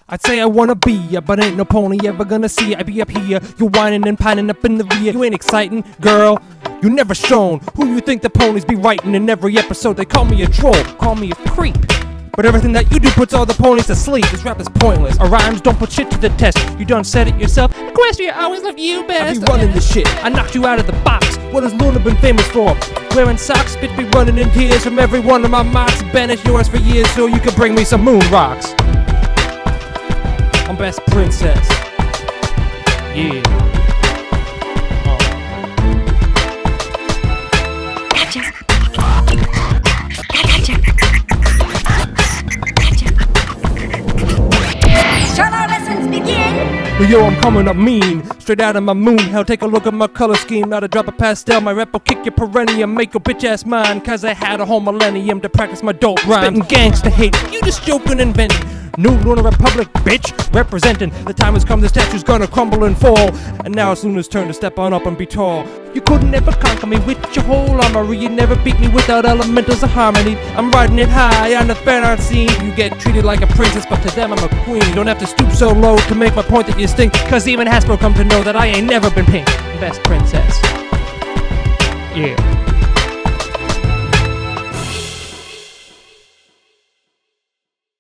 I'd say I wanna be ya, but ain't no pony ever gonna see ya. I be up here, you whining and pining up in the rear. You ain't exciting, girl, you never shown who you think the ponies be writing in every episode. They call me a troll, call me a creep, but everything that you do puts all the ponies to sleep. This rap is pointless, our rhymes don't put shit to the test. You done said it yourself, Equestria always loved you best. I be running this shit, I knocked you out of the box. What has Luna been famous for? Wearing socks, bitch be running in tears from every one of my mocks. Banished yours for years so you can bring me some moon rocks. I'm best princess. Yeah. Shall our lessons begin? But yo, I'm coming up mean, straight out of my moon hell. Take a look at my color scheme, not a drop of pastel. My rep will kick your perennium, make your bitch ass mine. Cause I had a whole millennium to practice my dope rhyme. Spitting gangsta hate, you just joking and inventing. New Lunar Republic, bitch, representing. The time has come, the statue's gonna crumble and fall. And now it's Luna's turn to step on up and be tall. You couldn't ever conquer me with your whole armory. You never beat me without elementals of harmony. I'm riding it high on the fan art scene. You get treated like a princess, but to them I'm a queen. You don't have to stoop so low to make my point that you stink. Cause even Hasbro come to know that I ain't never been pink. Best princess. Yeah.